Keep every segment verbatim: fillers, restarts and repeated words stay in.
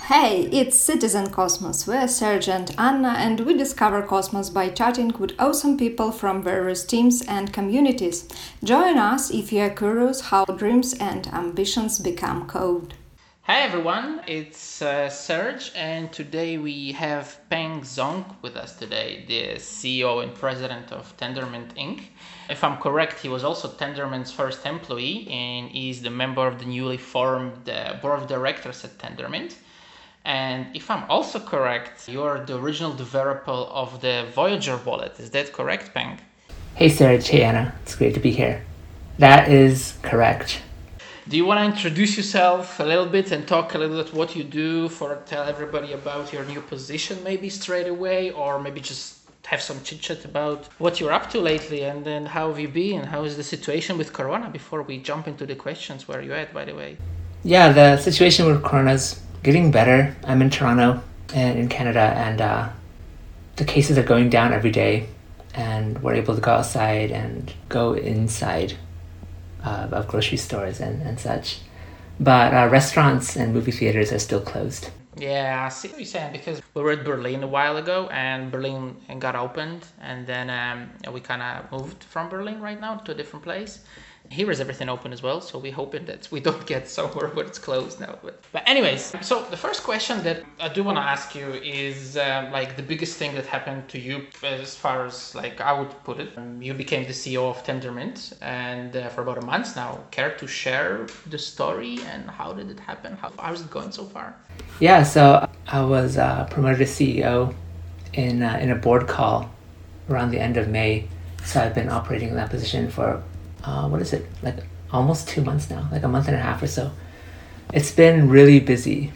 Hey, it's Citizen Cosmos. We're Serge and Anna, and we discover Cosmos by chatting with awesome people from various teams and communities. Join us if you are curious how dreams and ambitions become code. Hi everyone, it's uh, Serge, and today we have Peng Zong with us today, the C E O and president of Tendermint Incorporated. If I'm correct, he was also Tendermint's first employee, and he's the member of the newly formed uh, board of directors at Tendermint. And if I'm also correct, you're the original developer of the Voyager wallet. Is that correct, Peng? Hey Serge, hey Anna, it's great to be here. That is correct. Do you want to introduce yourself a little bit and talk a little bit what you do, for tell everybody about your new position maybe straight away, or maybe just have some chit chat about what you're up to lately, and then how have you been, how is the situation with Corona before we jump into the questions. Where are you at, by the way? Yeah, the situation with Corona's getting better. I'm in Toronto and in Canada, and uh, the cases are going down every day, and we're able to go outside and go inside uh, of grocery stores and, and such. But uh, restaurants and movie theaters are still closed. Yeah, I see what you're saying, because we were at Berlin a while ago, and Berlin got opened, and then um, we kind of moved from Berlin right now to a different place. Here is everything open as well, so we're hoping that we don't get somewhere where it's closed now. But, but anyways, so the first question that I do want to ask you is um, like the biggest thing that happened to you, as far as like I would put it. Um, you became the C E O of Tendermint, and uh, for about a month now. Care to share the story and how did it happen? How, how is it going so far? Yeah, so I was uh, promoted to C E O in uh, in a board call around the end of May. So I've been operating in that position for Uh, what is it, like almost two months now, like a month and a half or so. It's been really busy,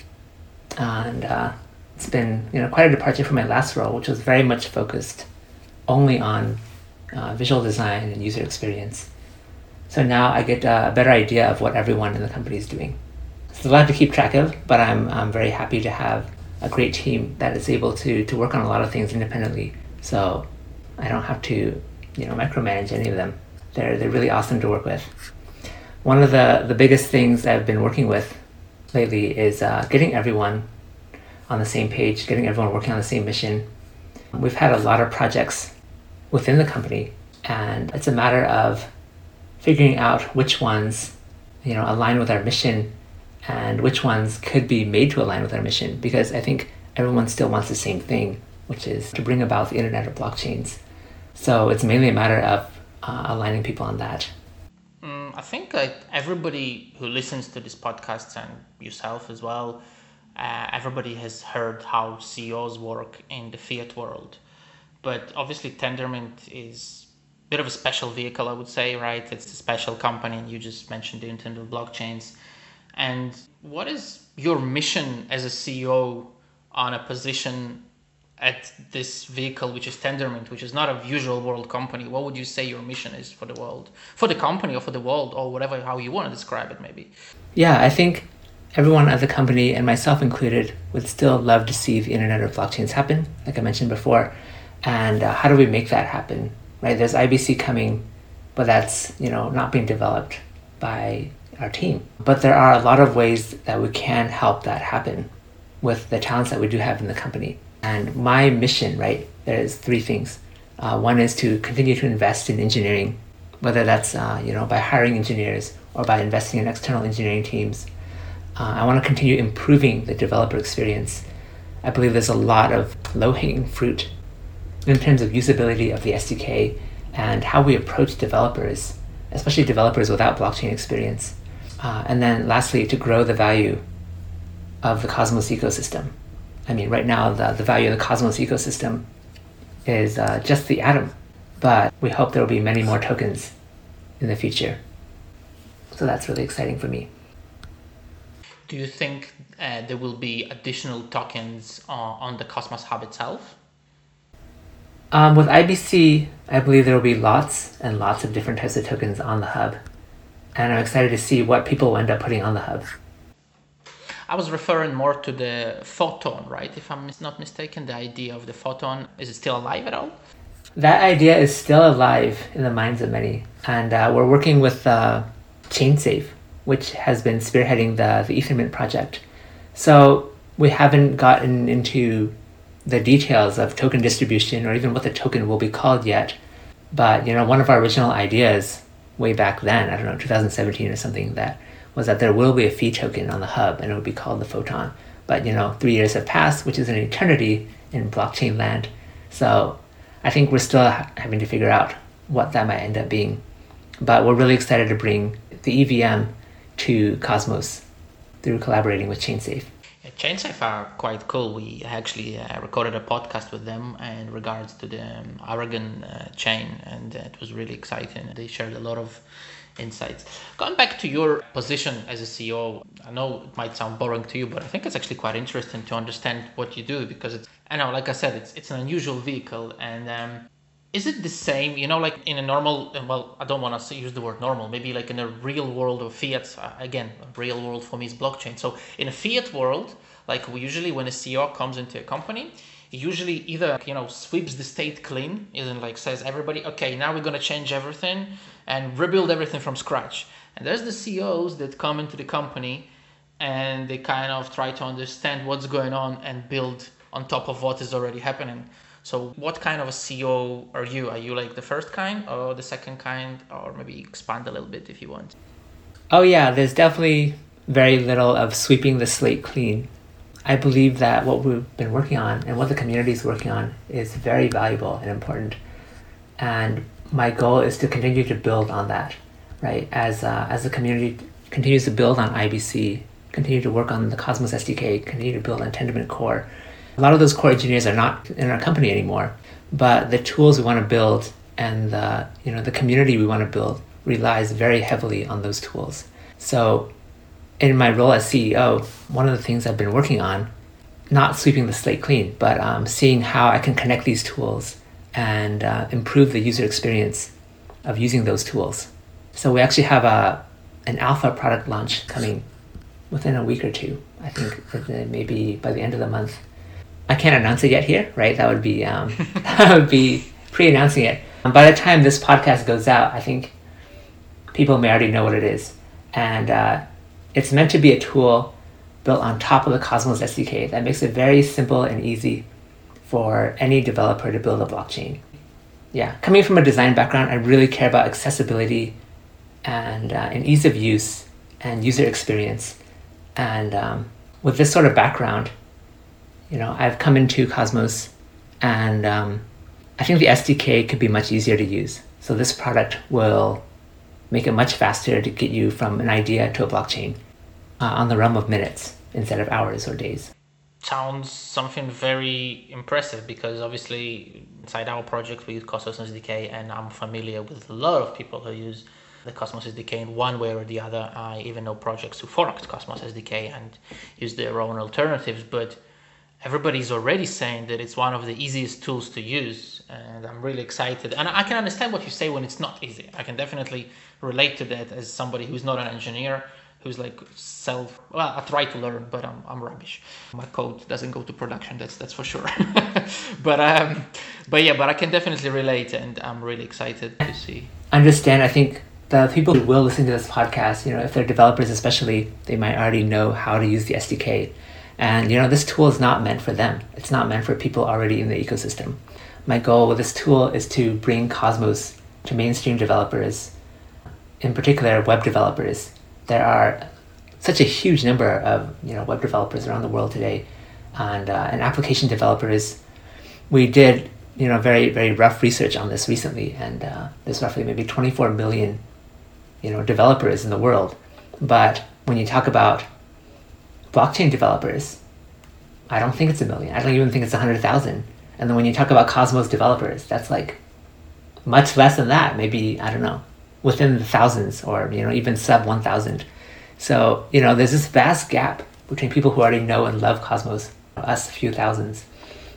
and uh, it's been, you know, quite a departure from my last role, which was very much focused only on uh, visual design and user experience. So now I get uh, a better idea of what everyone in the company is doing. It's a lot to keep track of, but I'm I'm very happy to have a great team that is able to to work on a lot of things independently. So I don't have to, you know, micromanage any of them. They're they're really awesome to work with. One of the, the biggest things I've been working with lately is uh, getting everyone on the same page, getting everyone working on the same mission. We've had a lot of projects within the company, and it's a matter of figuring out which ones, you know, align with our mission and which ones could be made to align with our mission, because I think everyone still wants the same thing, which is to bring about the Internet of Blockchains. So it's mainly a matter of Uh, aligning people on that. Mm, I think that everybody who listens to this podcast, and yourself as well, uh, everybody has heard how C E Os work in the fiat world. But obviously Tendermint is a bit of a special vehicle, I would say, right? It's a special company, and you just mentioned the Internet of Blockchains. And what is your mission as a C E O on a position at this vehicle, which is Tendermint, which is not a usual world company? What would you say your mission is for the world, for the company, or for the world, or whatever, how you want to describe it, maybe? Yeah, I think everyone at the company, and myself included, would still love to see the Internet of Blockchains happen, like I mentioned before. And uh, how do we make that happen, right? There's I B C coming, but that's, you know, not being developed by our team. But there are a lot of ways that we can help that happen with the talents that we do have in the company. And my mission, right, there's three things. Uh, one is to continue to invest in engineering, whether that's uh, you know, by hiring engineers or by investing in external engineering teams. Uh, I want to continue improving the developer experience. I believe there's a lot of low-hanging fruit in terms of usability of the S D K and how we approach developers, especially developers without blockchain experience. Uh, and then lastly, to grow the value of the Cosmos ecosystem. I mean, right now, the, the value of the Cosmos ecosystem is uh, just the atom, but we hope there will be many more tokens in the future. So that's really exciting for me. Do you think uh, there will be additional tokens uh, on the Cosmos Hub itself? Um, with I B C, I believe there will be lots and lots of different types of tokens on the hub. And I'm excited to see what people will end up putting on the hub. I was referring more to the photon, right? If I'm not mistaken, the idea of the photon, is it still alive at all? That idea is still alive in the minds of many. And uh, we're working with uh, ChainSafe, which has been spearheading the, the Ethermint project. So we haven't gotten into the details of token distribution or even what the token will be called yet. But, you know, one of our original ideas way back then, I don't know, two thousand seventeen or something, that was that there will be a fee token on the hub and it would be called the Photon. But, you know, three years have passed, which is an eternity in blockchain land. So I think we're still ha- having to figure out what that might end up being. But we're really excited to bring the E V M to Cosmos through collaborating with ChainSafe. Yeah, ChainSafe are quite cool. We actually uh, recorded a podcast with them in regards to the um, Aragon uh, chain, and uh, it was really exciting. They shared a lot of insights. Going back to your position as a C E O, I know it might sound boring to you, but I think it's actually quite interesting to understand what you do, because it's, I know, like I said, it's it's an unusual vehicle. And um, is it the same, you know, like in a normal, well, I don't want to use the word normal, maybe like in a real world of fiat, uh, again, real world for me is blockchain. So in a fiat world, like we usually, when a C E O comes into a company, he usually either, you know, sweeps the state clean, isn't like says everybody, okay, now we're going to change everything and rebuild everything from scratch. And there's the C E Os that come into the company and they kind of try to understand what's going on and build on top of what is already happening. So what kind of a C E O are you? Are you like the first kind or the second kind, or maybe expand a little bit if you want? Oh yeah, there's definitely very little of sweeping the slate clean. I believe that what we've been working on and what the community is working on is very valuable and important. And my goal is to continue to build on that, right? As uh, as the community continues to build on I B C, continue to work on the Cosmos S D K, continue to build on Tendermint Core. A lot of those core engineers are not in our company anymore, but the tools we want to build and the, you know, the community we want to build relies very heavily on those tools. So in my role as C E O, one of the things I've been working on, not sweeping the slate clean, but um, seeing how I can connect these tools and uh, improve the user experience of using those tools. So we actually have a an alpha product launch coming within a week or two. I think maybe by the end of the month. I can't announce it yet here, right? That would be um, that would be pre-announcing it. By the time this podcast goes out, I think people may already know what it is. And uh, it's meant to be a tool built on top of the Cosmos S D K that makes it very simple and easy for any developer to build a blockchain. Yeah, coming from a design background, I really care about accessibility and, uh, and ease of use and user experience. And um, with this sort of background, you know, I've come into Cosmos and um, I think the S D K could be much easier to use. So this product will make it much faster to get you from an idea to a blockchain uh, on the realm of minutes instead of hours or days. Sounds something very impressive, because obviously inside our project we use Cosmos S D K, and I'm familiar with a lot of people who use the Cosmos S D K in one way or the other. I even know projects who forked Cosmos S D K and use their own alternatives, but everybody's already saying that it's one of the easiest tools to use, and I'm really excited. And I can understand what you say when it's not easy. I can definitely relate to that as somebody who's not an engineer, who's like self, well, I try to learn, but I'm I'm rubbish. My code doesn't go to production, that's that's for sure. but um, but yeah, but I can definitely relate, and I'm really excited to see. Understand, I think the people who will listen to this podcast, you know, if they're developers especially, they might already know how to use the S D K. And, you know, this tool is not meant for them. It's not meant for people already in the ecosystem. My goal with this tool is to bring Cosmos to mainstream developers, in particular web developers. There are such a huge number of, you know, web developers around the world today, and uh, and application developers. We did, you know, very, very rough research on this recently, and uh, there's roughly maybe twenty-four million, you know, developers in the world. But when you talk about blockchain developers, I don't think it's a million. I don't even think it's a hundred thousand. And then when you talk about Cosmos developers, that's like much less than that. Maybe, I don't know, within the thousands, or, you know, even sub one thousand. So, you know, there's this vast gap between people who already know and love Cosmos, us a few thousands,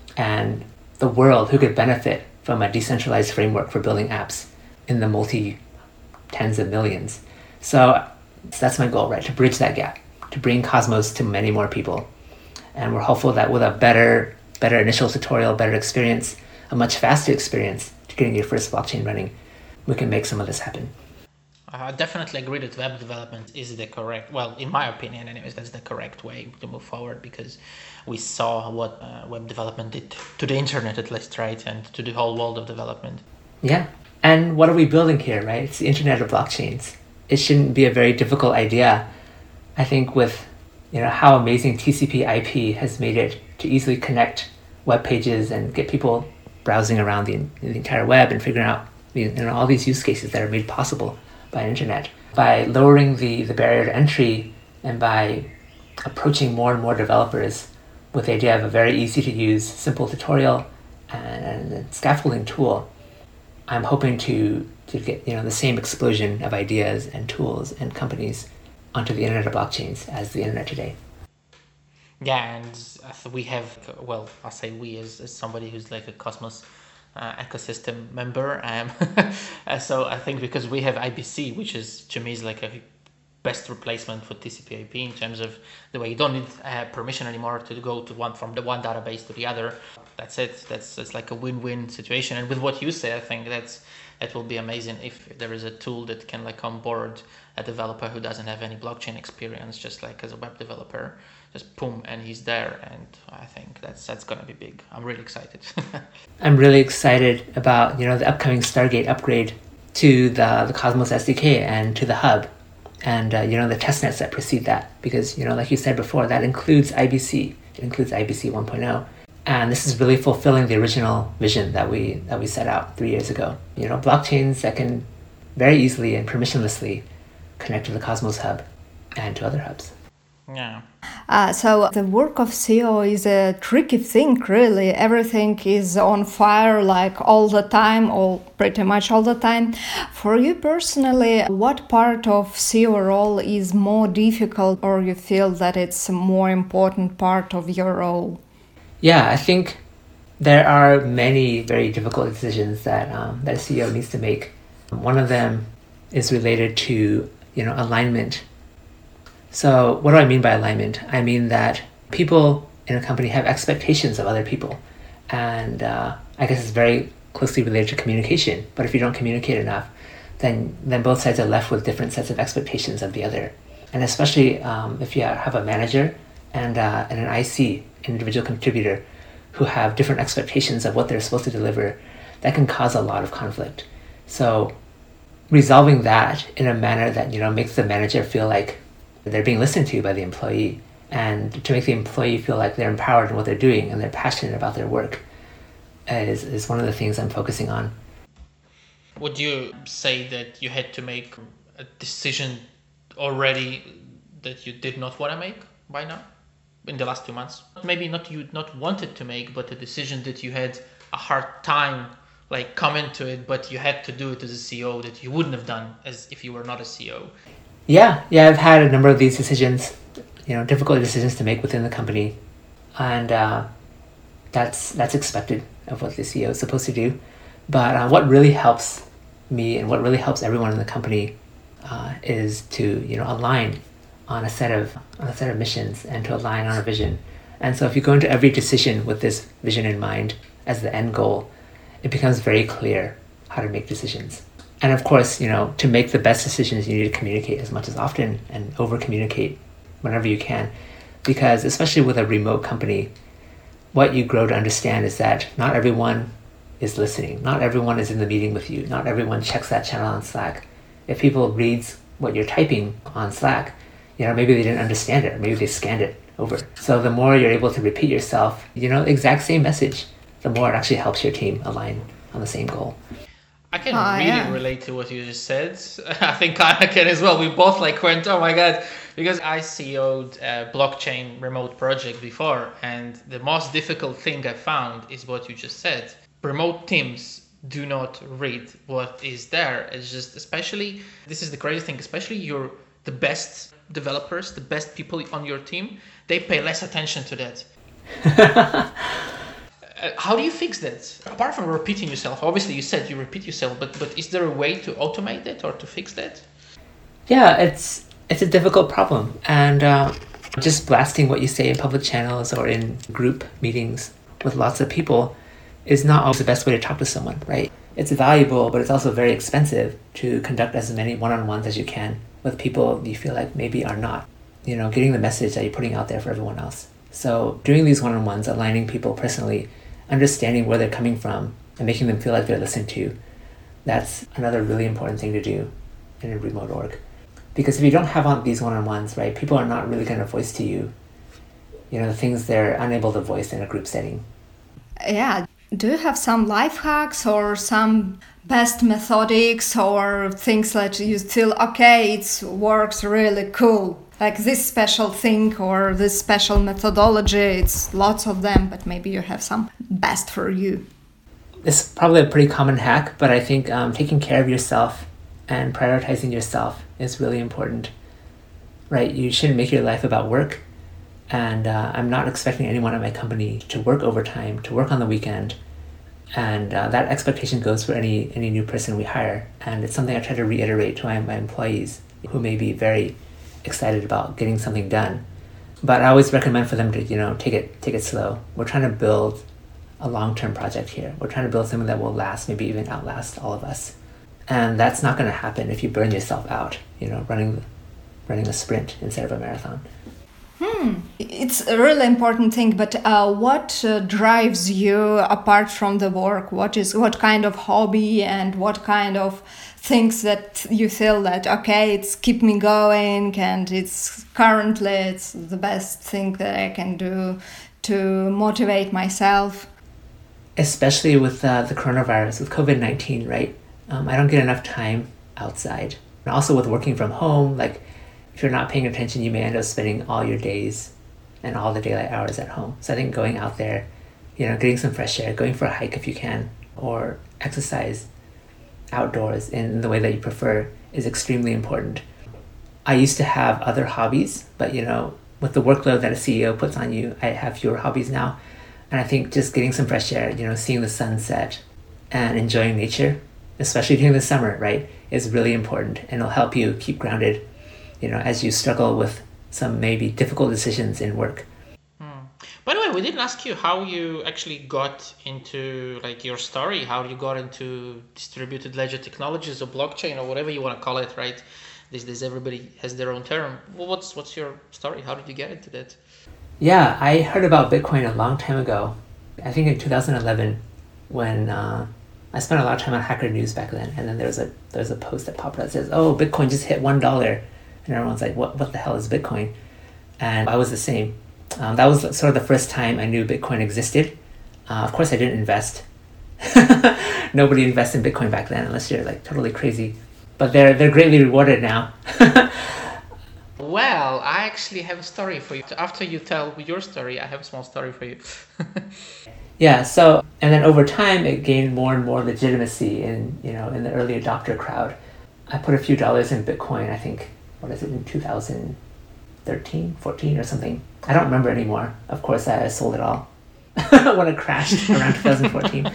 and the world who could benefit from a decentralized framework for building apps in the multi tens of millions. So that's my goal, right? To bridge that gap, to bring Cosmos to many more people. And we're hopeful that with a better better initial tutorial, better experience, a much faster experience to getting your first blockchain running, we can make some of this happen. I definitely agree that web development is the correct, well, in my opinion anyways, that's the correct way to move forward, because we saw what uh, web development did to the internet at least, right? And to the whole world of development. Yeah. And what are we building here, right? It's the internet of blockchains. It shouldn't be a very difficult idea. I think with, you know, how amazing T C P I P has made it to easily connect web pages and get people browsing around the, the entire web and figuring out, you know, all these use cases that are made possible by internet. By lowering the, the barrier to entry and by approaching more and more developers with the idea of a very easy to use, simple tutorial and, and scaffolding tool, I'm hoping to, to get, you know, the same explosion of ideas and tools and companies onto the internet of blockchains as the internet today. Yeah, and we have, well, I'll say we as, as somebody who's like a Cosmos uh, ecosystem member. Um, so I think because we have I B C, which is to me is like a best replacement for T C P I P in terms of the way you don't need uh, permission anymore to go to one from the one database to the other. That's it. That's that's like a win-win situation. And with what you say, I think that's that will be amazing if there is a tool that can like onboard a developer who doesn't have any blockchain experience, just like as a web developer, just boom, and he's there. And I think that's that's gonna be big. I'm really excited. I'm really excited about, you know, the upcoming Stargate upgrade to the the Cosmos S D K and to the hub, and uh, you know, the testnets that precede that, because, you know, like you said before, that includes I B C. It includes I B C one point oh. And this is really fulfilling the original vision that we that we set out three years ago. You know, blockchains that can very easily and permissionlessly connect to the Cosmos hub and to other hubs. Yeah. Uh, so the work of C E O is a tricky thing, really. Everything is on fire like all the time, or pretty much all the time. For you personally, what part of C E O role is more difficult, or you feel that it's a more important part of your role? Yeah, I think there are many very difficult decisions that um, that a C E O needs to make. One of them is related to, you know, alignment. So what do I mean by alignment? I mean that people in a company have expectations of other people. And uh, I guess it's very closely related to communication. But if you don't communicate enough, then, then both sides are left with different sets of expectations of the other. And especially um, if you have a manager and, uh, and an I C, individual contributor, who have different expectations of what they're supposed to deliver, that can cause a lot of conflict. So resolving that in a manner that, you know, makes the manager feel like they're being listened to by the employee, and to make the employee feel like they're empowered in what they're doing and they're passionate about their work is, is one of the things I'm focusing on. Would you say that you had to make a decision already that you did not want to make by now, in the last two months? Maybe not you not wanted to make, but a decision that you had a hard time like coming to it, but you had to do it as a C E O that you wouldn't have done as if you were not a C E O. Yeah, yeah, I've had a number of these decisions, you know, difficult decisions to make within the company, and uh, that's that's expected of what the C E O is supposed to do. But uh, what really helps me and what really helps everyone in the company uh, is to, you know, align on a set of on a set of missions and to align on a vision. And so if you go into every decision with this vision in mind as the end goal, it becomes very clear how to make decisions. And of course, you know, to make the best decisions, you need to communicate as much as often and over communicate whenever you can. Because especially with a remote company, what you grow to understand is that not everyone is listening. Not everyone is in the meeting with you. Not everyone checks that channel on Slack. If people read what you're typing on Slack, you know, maybe they didn't understand it, or maybe they scanned it over. So the more you're able to repeat yourself, you know, exact same message, the more it actually helps your team align on the same goal. I can oh, really yeah. relate to what you just said. I think I can as well. We both like went, oh my God, because I C E O'd a blockchain remote project before, and the most difficult thing I found is what you just said. Remote teams do not read what is there. It's just, especially, this is the crazy thing, especially your the best developers, the best people on your team, they pay less attention to that. Uh, how do you fix that? Apart from repeating yourself, obviously you said you repeat yourself, but but is there a way to automate that or to fix that? Yeah, it's it's a difficult problem, and uh, just blasting what you say in public channels or in group meetings with lots of people is not always the best way to talk to someone, right? it's valuable, but it's also very expensive to conduct as many one-on-ones as you can with people you feel like maybe are not, you know, getting the message that you're putting out there for everyone else. So doing these one-on-ones, aligning people personally, understanding where they're coming from, and making them feel like they're listened to, that's another really important thing to do in a remote org. Because if you don't have on these one-on-ones, right, people are not really going to voice to you, you know, the things they're unable to voice in a group setting. Yeah. Do you have some life hacks or some best methodics or things that you feel, okay, it works really cool? Like this special thing or this special methodology, it's lots of them, but maybe you have some best for you. It's probably a pretty common hack, but I think um, taking care of yourself and prioritizing yourself is really important, right? You shouldn't make your life about work. And uh, I'm not expecting anyone at my company to work overtime, to work on the weekend. And uh, that expectation goes for any any new person we hire. And it's something I try to reiterate to my, my employees who may be very excited about getting something done. But I always recommend for them to, you know, take it take it slow. We're trying to build a long-term project here. We're trying to build something that will last, maybe even outlast all of us. And that's not going to happen if you burn yourself out, you know, running running a sprint instead of a marathon. Hmm. It's a really important thing, but uh, what uh, drives you apart from the work? What is what kind of hobby and what kind of things that you feel that, okay, it's keep me going and it's currently it's the best thing that I can do to motivate myself? Especially with uh, the coronavirus, with covid nineteen, right? Um, I don't get enough time outside. And also with working from home, like, if you're not paying attention, you may end up spending all your days and all the daylight hours at home. So I think going out there, you know, getting some fresh air, going for a hike if you can, or exercise outdoors in the way that you prefer is extremely important. I used to have other hobbies, but, you know, with the workload that a C E O puts on you, I have fewer hobbies now. And I think just getting some fresh air, you know, seeing the sunset and enjoying nature, especially during the summer, right, is really important, and it'll help you keep grounded, you know, as you struggle with some maybe difficult decisions in work. Hmm. By the way, we didn't ask you how you actually got into, like, your story, how you got into distributed ledger technologies or blockchain or whatever you want to call it, right? These days, everybody has their own term. Well, what's what's your story? How did you get into that? Yeah, I heard about Bitcoin a long time ago. I think in two thousand eleven, when uh, I spent a lot of time on Hacker News back then, and then there was a there's a post that popped up that says, "Oh, Bitcoin just hit one dollar." And everyone's like, what what the hell is Bitcoin? And I was the same. Um, that was sort of the first time I knew Bitcoin existed. Uh, of course, I didn't invest. Nobody invests in Bitcoin back then unless you're like totally crazy. But they're they're greatly rewarded now. Well, I actually have a story for you. After you tell your story, I have a small story for you. Yeah, so, and then over time, it gained more and more legitimacy in, you know, in the early adopter crowd. I put a few dollars in Bitcoin, I think, what is it, in two thousand thirteen, fourteen or something. I don't remember anymore. Of course, I sold it all when it crashed around two thousand fourteen.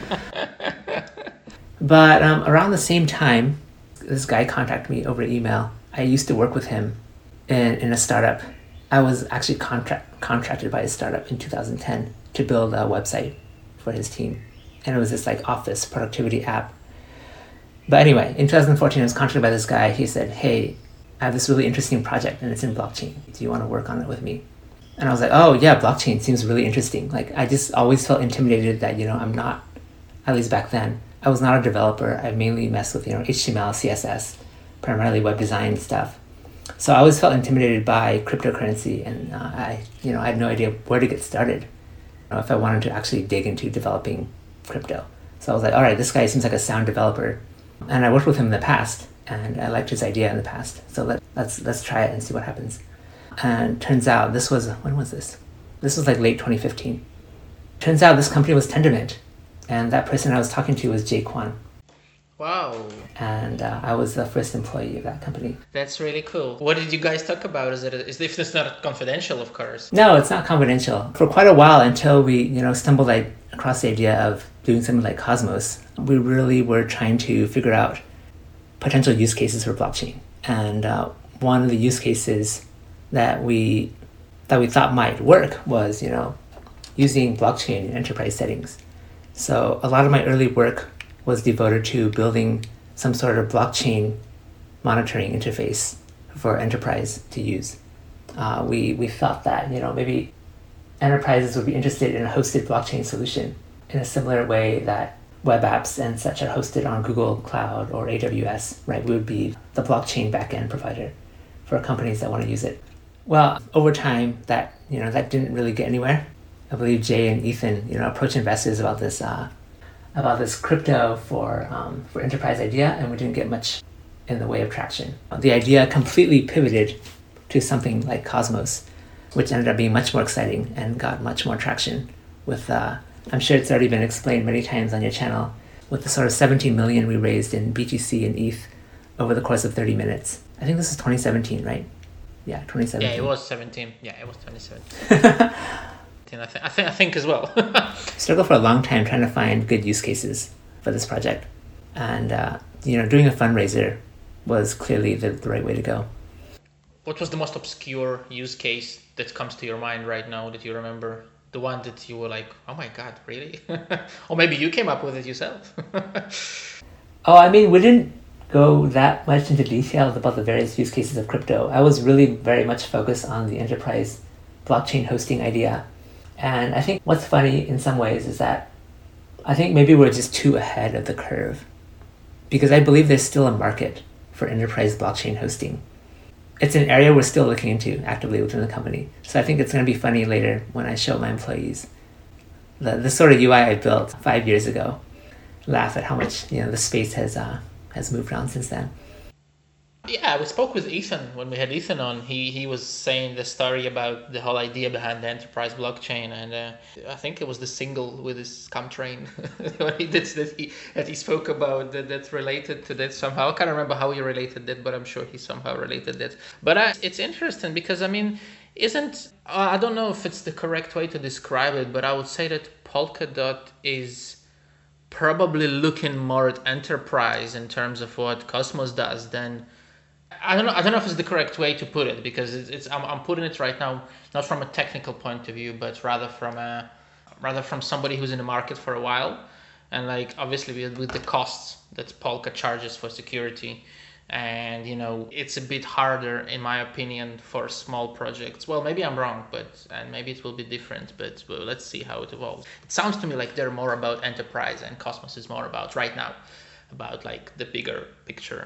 But um, around the same time, this guy contacted me over email. I used to work with him in, in a startup. I was actually contract, contracted by a startup in two thousand ten to build a website for his team. And it was this like office productivity app. But anyway, in two thousand fourteen, I was contacted by this guy. He said, hey, I have this really interesting project and it's in blockchain. Do you want to work on it with me? And I was like, oh yeah, blockchain seems really interesting. Like, I just always felt intimidated that, you know, I'm not, at least back then, I was not a developer. I mainly messed with, you know, H T M L, C S S, primarily web design stuff. So I always felt intimidated by cryptocurrency, and uh, I, you know, I had no idea where to get started, you know, if I wanted to actually dig into developing crypto. So I was like, all right, this guy seems like a sound developer. And I worked with him in the past, and I liked his idea in the past. So let, let's let's try it and see what happens. And turns out this was, when was this? This was like late twenty fifteen. Turns out this company was Tendermint, and that person I was talking to was Jay Kwan. Wow. And uh, I was the first employee of that company. That's really cool. What did you guys talk about? Is it is if it's not confidential, of course? No, it's not confidential. For quite a while, until we, you know, stumbled like, across the idea of doing something like Cosmos, we really were trying to figure out potential use cases for blockchain. And uh, one of the use cases that we that we thought might work was, you know, using blockchain in enterprise settings. So a lot of my early work was devoted to building some sort of blockchain monitoring interface for enterprise to use. Uh, we, we thought that, you know, maybe enterprises would be interested in a hosted blockchain solution in a similar way that web apps and such are hosted on Google Cloud or A W S, right? We would be the blockchain backend provider for companies that want to use it. Well, over time, that, you know, that didn't really get anywhere. I believe Jay and Ethan, you know, approached investors about this, uh, about this crypto for um, for enterprise idea, and we didn't get much in the way of traction. The idea completely pivoted to something like Cosmos, which ended up being much more exciting and got much more traction with, uh, I'm sure it's already been explained many times on your channel, with the sort of seventeen million we raised in B T C and E T H over the course of thirty minutes. I think this is twenty seventeen, right? Yeah, twenty seventeen. Yeah, it was seventeen. Yeah, it was twenty seventeen. I think, I think, I think as well. Struggled for a long time trying to find good use cases for this project. And, uh, you know, doing a fundraiser was clearly the, the right way to go. What was the most obscure use case that comes to your mind right now that you remember? The one that you were like, oh my God, really? Or maybe you came up with it yourself. Oh, I mean, we didn't go that much into details about the various use cases of crypto. I was really very much focused on the enterprise blockchain hosting idea. And I think what's funny in some ways is that I think maybe we're just too ahead of the curve, because I believe there's still a market for enterprise blockchain hosting. It's an area we're still looking into actively within the company. So I think it's going to be funny later when I show my employees the, the sort of U I I built five years ago. Laugh at how much, you know, the space has uh, has moved on since then. Yeah, we spoke with Ethan when we had Ethan on. He he was saying the story about the whole idea behind the enterprise blockchain, and uh, I think it was the single with his Comtrain that he that he that he spoke about that that's related to that somehow. I can't remember how he related that, but I'm sure he somehow related that. But uh, it's interesting because I mean, isn't uh, I don't know if it's the correct way to describe it, but I would say that Polkadot is probably looking more at enterprise in terms of what Cosmos does than. I don't know. I don't know if it's the correct way to put it, because it's. it's I'm, I'm putting it right now not from a technical point of view, but rather from a rather from somebody who's in the market for a while, and like obviously with, with the costs that Polka charges for security, and you know it's a bit harder in my opinion for small projects. Well, maybe I'm wrong, but and maybe it will be different. But well, let's see how it evolves. It sounds to me like they're more about enterprise, and Cosmos is more about right now, about like the bigger picture.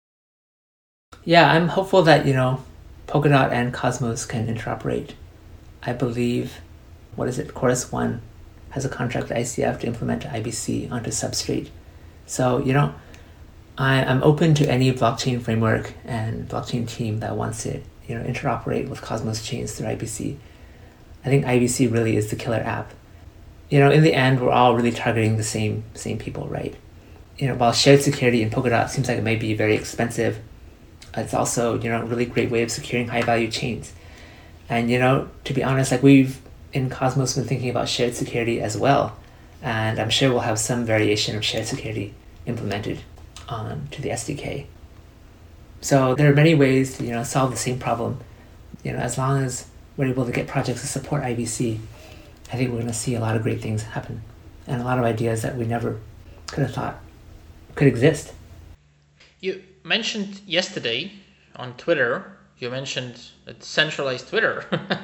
Yeah, I'm hopeful that, you know, Polkadot and Cosmos can interoperate. I believe, what is it, Chorus One has a contract with I C F to implement I B C onto Substrate. So, you know, I, I'm open to any blockchain framework and blockchain team that wants to, you know, interoperate with Cosmos chains through I B C. I think I B C really is the killer app. You know, in the end, we're all really targeting the same same people, right? You know, while shared security in Polkadot seems like it may be very expensive, it's also, you know, a really great way of securing high value chains. And, you know, to be honest, like we've in Cosmos been thinking about shared security as well. And I'm sure we'll have some variation of shared security implemented on to the S D K. So there are many ways to, you know, solve the same problem. You know, as long as we're able to get projects to support I B C, I think we're going to see a lot of great things happen and a lot of ideas that we never could have thought could exist. You mentioned yesterday on Twitter, you mentioned a decentralized Twitter.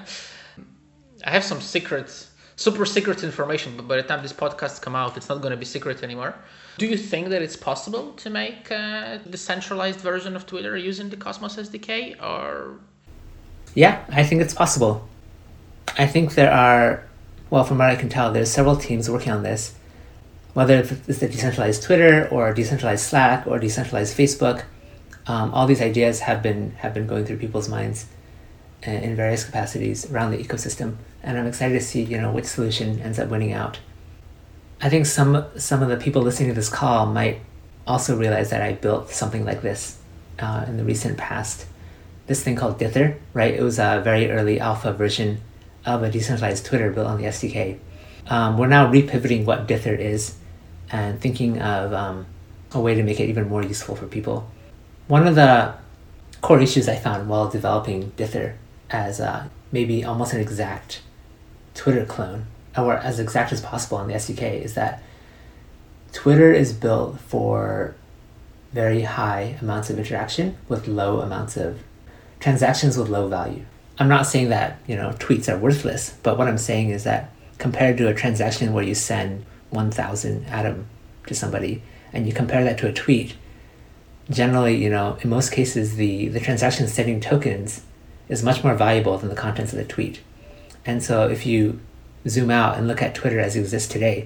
I have some secret, super secret information, but by the time this podcast come out, it's not going to be secret anymore. Do you think that it's possible to make a decentralized version of Twitter using the Cosmos S D K, or? Yeah, I think it's possible. I think there are, well, from what I can tell, there's several teams working on this. Whether it's the decentralized Twitter or decentralized Slack or decentralized Facebook, um, all these ideas have been have been going through people's minds in various capacities around the ecosystem, and I'm excited to see, you know, which solution ends up winning out. I think some some of the people listening to this call might also realize that I built something like this uh, in the recent past. This thing called Dither, right? It was a very early alpha version of a decentralized Twitter built on the S D K. Um, we're now repivoting what Dither is and thinking of um, a way to make it even more useful for people. One of the core issues I found while developing Dither as uh, maybe almost an exact Twitter clone, or as exact as possible on the S D K, is that Twitter is built for very high amounts of interaction with low amounts of transactions with low value. I'm not saying that, you know, tweets are worthless, but what I'm saying is that compared to a transaction where you send one thousand Atom to somebody and you compare that to a tweet, generally, you know, in most cases, the, the transaction sending tokens is much more valuable than the contents of the tweet. And so if you zoom out and look at Twitter as it exists today,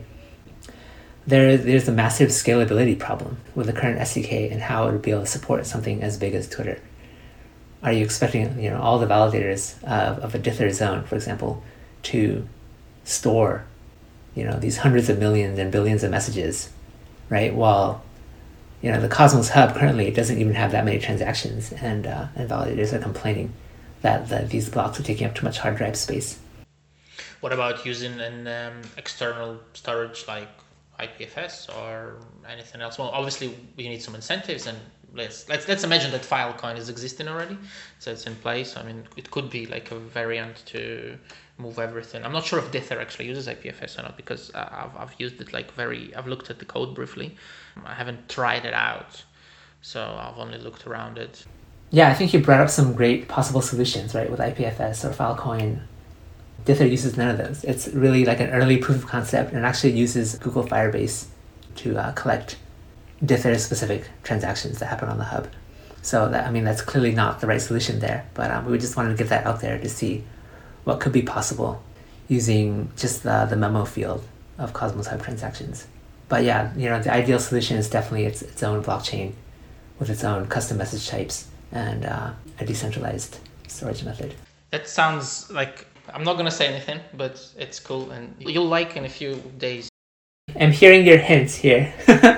there there's a massive scalability problem with the current S D K and how it would be able to support something as big as Twitter. Are you expecting, you know, all the validators of, of a Dither zone, for example, to store, you know, these hundreds of millions and billions of messages, right? While, you know, the Cosmos Hub currently doesn't even have that many transactions, and uh, and validators are complaining that, that these blocks are taking up too much hard drive space. What about using an um, external storage like I P F S or anything else? Well, obviously we need some incentives, and let's let's let's imagine that Filecoin is existing already, so it's in place. I mean, it could be like a variant to move everything. I'm not sure if Dither actually uses I P F S or not, because I've I've used it like very. I've looked at the code briefly. I haven't tried it out, so I've only looked around it. Yeah, I think you brought up some great possible solutions, right, with I P F S or Filecoin. Dither uses none of those. It's really like an early proof of concept, and actually uses Google Firebase to uh, collect Dither-specific transactions that happen on the hub. So that, I mean, that's clearly not the right solution there, but um, we just wanted to get that out there to see what could be possible using just the, the memo field of Cosmos Hub transactions. But yeah, you know, the ideal solution is definitely its, its own blockchain with its own custom message types and uh, a decentralized storage method. That sounds like, I'm not going to say anything, but it's cool, and you'll like in a few days. I'm hearing your hints here.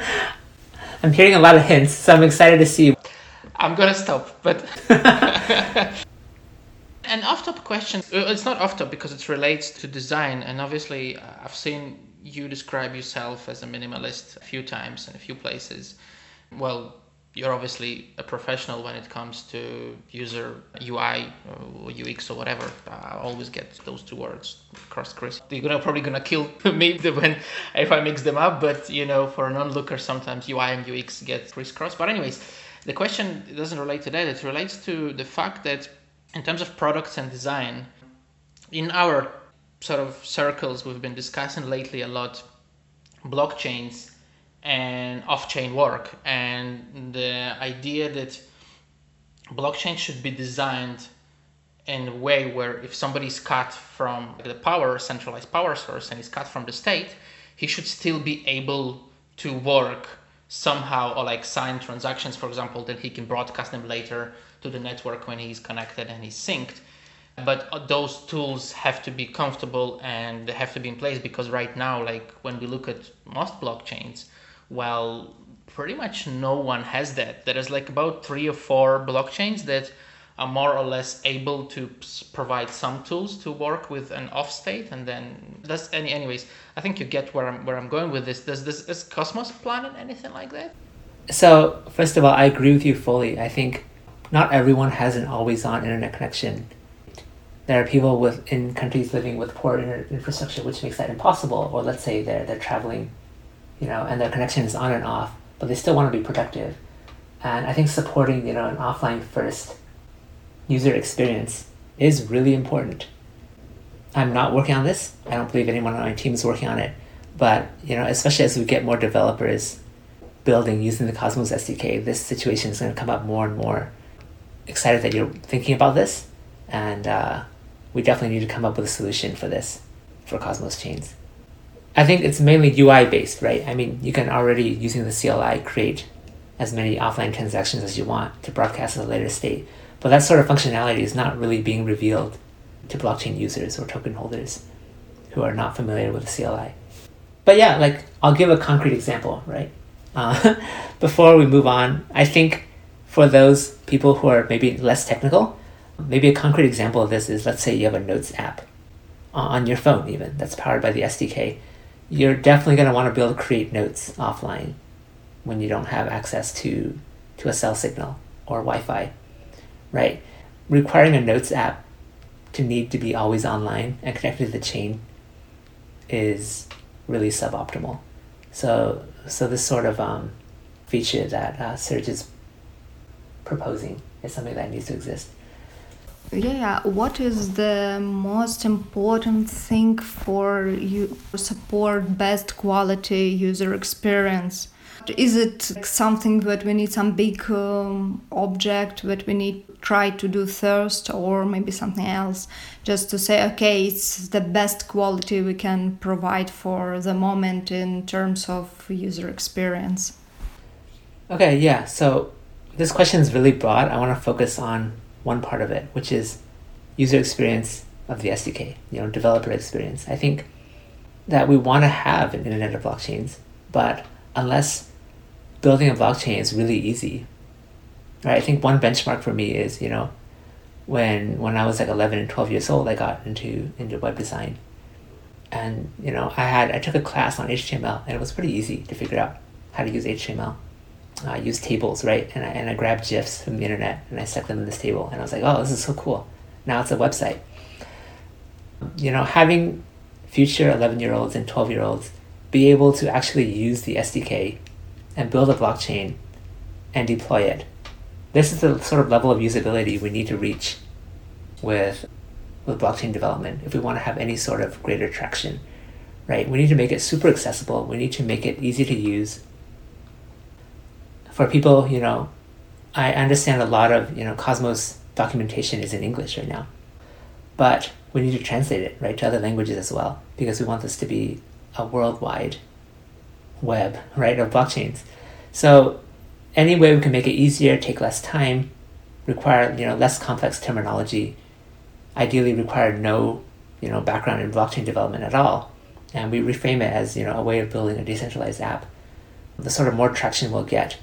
I'm hearing a lot of hints, so I'm excited to see. I'm going to stop, but... An off-top question. It's not off-top because it relates to design, and obviously I've seen you describe yourself as a minimalist a few times in a few places. Well, you're obviously a professional when it comes to user U I or U X or whatever. I always get those two words crossed, Chris. You're gonna probably gonna kill me when if I mix them up, but you know, for a non-looker, sometimes U I and U X get crisscrossed. But anyways, the question doesn't relate to that. It relates to the fact that in terms of products and design, in our sort of circles, we've been discussing lately a lot blockchains and off-chain work, and the idea that blockchain should be designed in a way where if somebody's cut from the power, centralized power source, and is cut from the state, he should still be able to work somehow, or like sign transactions, for example, that he can broadcast them later to the network when he's connected and he's synced. But those tools have to be comfortable and they have to be in place, because right now, like when we look at most blockchains, well, pretty much no one has that. There is like about three or four blockchains that are more or less able to provide some tools to work with an off state, and then that's any. Anyways, I think you get where I'm where I'm going with this. Does this is Cosmos planning anything like that? So first of all, I agree with you fully. I think not everyone has an always-on internet connection. There are people with in countries living with poor internet infrastructure, which makes that impossible. Or let's say they're they're traveling, you know, and their connection is on and off, but they still want to be productive. And I think supporting, you know, an offline first user experience is really important. I'm not working on this. I don't believe anyone on my team is working on it. But, you know, especially as we get more developers building using the Cosmos S D K, this situation is going to come up more and more. Excited that you're thinking about this. And uh, we definitely need to come up with a solution for this, for Cosmos chains. I think it's mainly U I based, right? I mean, you can already, using the C L I, create as many offline transactions as you want to broadcast at a later state. But that sort of functionality is not really being revealed to blockchain users or token holders who are not familiar with the C L I. But yeah, like, I'll give a concrete example, right? Uh, before we move on, I think for those people who are maybe less technical, maybe a concrete example of this is, let's say you have a Notes app on your phone even, that's powered by the S D K. You're definitely going to want to be able to create notes offline when you don't have access to, to a cell signal or Wi-Fi, right? Requiring a Notes app to need to be always online and connected to the chain is really suboptimal. So so this sort of um, feature that uh, Serge is proposing is something that needs to exist. Yeah, yeah. What is the most important thing for you to support best quality user experience? Is it something that we need some big um, object that we need to try to do first, or maybe something else? Just to say, okay, it's the best quality we can provide for the moment in terms of user experience. Okay, yeah. So this question is really broad. I want to focus on one part of it, which is user experience of the S D K, you know, developer experience. I think that we want to have an internet of blockchains, but unless building a blockchain is really easy, right? I think one benchmark for me is, you know, when when I was like eleven and twelve years old, I got into into web design, and you know, I had I took a class on H T M L, and it was pretty easy to figure out how to use H T M L. I used tables, right? And I, and I grabbed GIFs from the internet and I stuck them in this table. And I was like, oh, this is so cool. Now it's a website. You know, having future eleven-year-olds and twelve-year-olds be able to actually use the S D K and build a blockchain and deploy it. This is the sort of level of usability we need to reach with, with blockchain development if we want to have any sort of greater traction, right? We need to make it super accessible. We need to make it easy to use. For people, you know, I understand a lot of, you know, Cosmos documentation is in English right now, but we need to translate it, right, to other languages as well, because we want this to be a worldwide web, right, of blockchains. So any way we can make it easier, take less time, require, you know, less complex terminology, ideally require no, you know, background in blockchain development at all, and we reframe it as, you know, a way of building a decentralized app, the sort of more traction we'll get,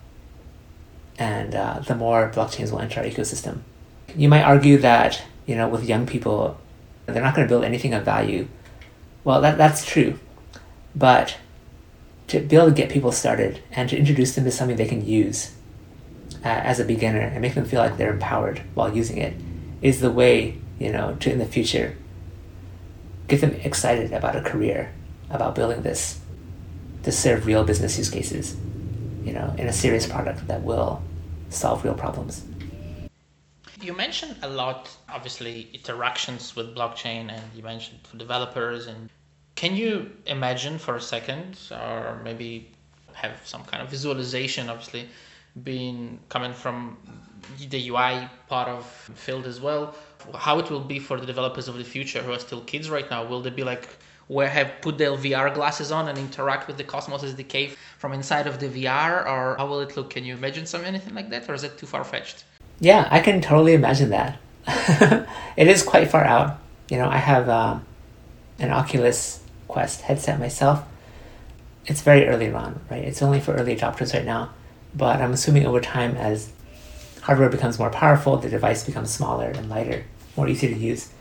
and uh, the more blockchains will enter our ecosystem. You might argue that, you know, with young people, they're not going to build anything of value. Well, that that's true. But to be able to get people started and to introduce them to something they can use uh, as a beginner and make them feel like they're empowered while using it is the way, you know, to in the future get them excited about a career, about building this to serve real business use cases, you know, in a serious product that will solve real problems. You mentioned a lot, obviously, interactions with blockchain, and you mentioned for developers. And can you imagine for a second, or maybe have some kind of visualization, obviously, being coming from the U I part of field as well, how it will be for the developers of the future who are still kids right now? Will they be like, where have put their V R glasses on and interact with the Cosmos S D K from inside of the V R, or how will it look? Can you imagine some anything like that, or is it too far-fetched? Yeah, I can totally imagine that. It is quite far out. You know, I have um, an Oculus Quest headset myself. It's very early on, right? It's only for early adopters right now, but I'm assuming over time, as hardware becomes more powerful, the device becomes smaller and lighter, more easy to use.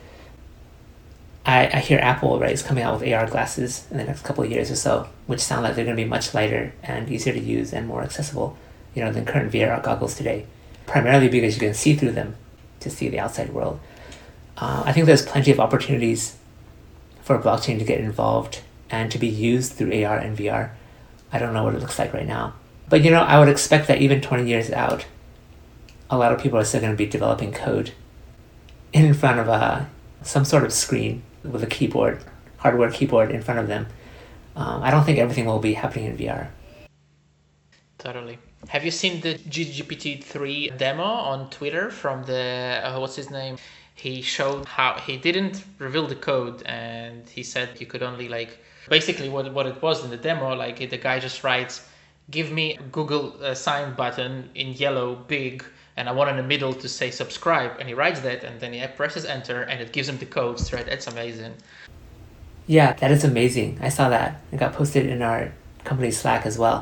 I, I hear Apple, right, is coming out with A R glasses in the next couple of years or so, which sound like they're going to be much lighter and easier to use and more accessible, you know, than current V R goggles today, primarily because you can see through them to see the outside world. Uh, I think there's plenty of opportunities for blockchain to get involved and to be used through A R and V R. I don't know what it looks like right now. But, you know, I would expect that even twenty years out, a lot of people are still going to be developing code in front of a, some sort of screen with a keyboard, hardware keyboard in front of them. Um, I don't think everything will be happening in V R. Totally. Have you seen the G P T three demo on Twitter from the, uh, what's his name? He showed how he didn't reveal the code, and he said you could only like, basically what, what it was in the demo, like the guy just writes, give me a Google uh, sign button in yellow, big, and I want in the middle to say subscribe. And he writes that, and then he presses enter, and it gives him the code straight. That's amazing. Yeah, that is amazing. I saw that. It got posted in our company Slack as well.